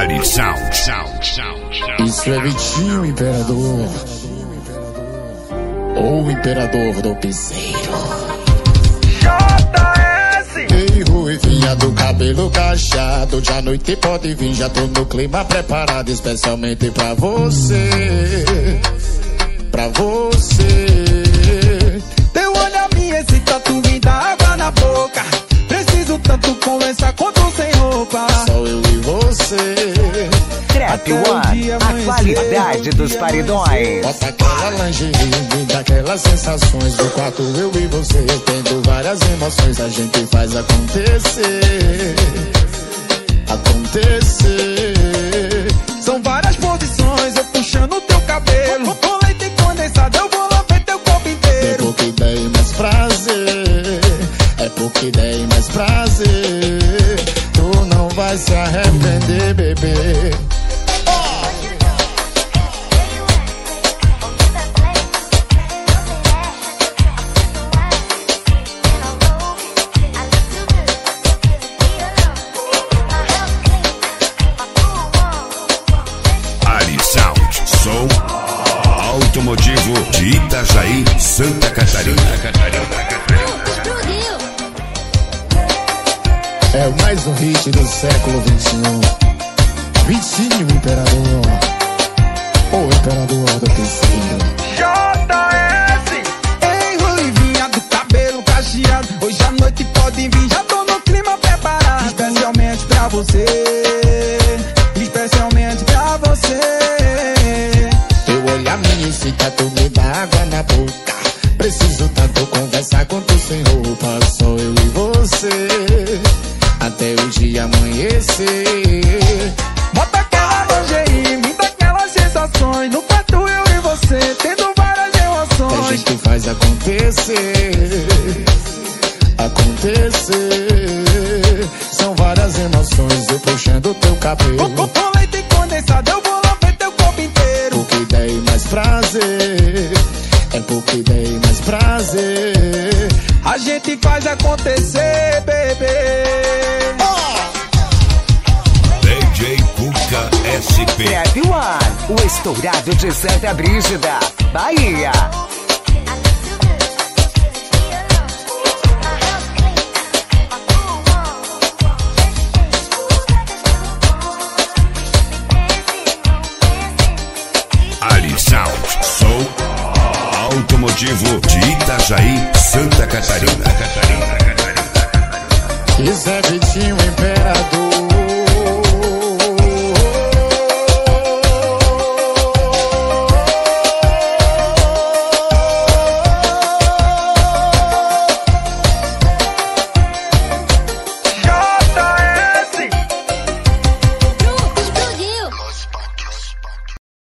Ali Sound. Isso é Vitinho, o imperador. O imperador do piseiro. Ei, ruivinha do cabelo cacheado, de à noite pode vir, já tô no clima preparado, especialmente pra você. Pra você. Teu olho a mim, esse tatu me dá água na boca. Preciso tanto conversar com tu sem roupa. Só eu e você. Trap One, a qualidade dos paredões. Bota aquela lingerie, me dá aquelas sensações. Do quarto eu e você, tendo várias emoções. A gente faz acontecer. Acontecer. São várias posições, eu puxando teu cabelo. Com leite condensado eu vou lamber teu corpo inteiro. É porque dei mais prazer. É porque dei mais prazer. Tu não vai se arrepender, bebê. Som automotivo de Itajaí, Santa Catarina. É mais um hit do século XXI. Vitinho, o imperador. O imperador do piseiro. JS. Ei, ruivinha do cabelo cacheado, hoje à noite pode vir, já tô no clima preparado. Especialmente pra você. Especialmente pra você. Olha a minha, esse tatu me dá água na boca. Preciso tanto conversar com tu sem roupa. Só eu e você, até o dia amanhecer. Bota aquela lingerie, me dá aquelas sensações. No quarto eu e você, tendo várias emoções. A gente faz acontecer. Acontecer. São várias emoções, eu puxando teu cabelo. Com leite condensado eu vou lamber teu corpo inteiro. Porque dei mais prazer. É porque dei mais prazer. A gente faz acontecer, bebê. DJ Cuca SP. Trap One, o estourado de Santa Brígida, Bahia. Ali Sound. Som automotivo de Itajaí, Santa Catarina. Isso é Vitinho,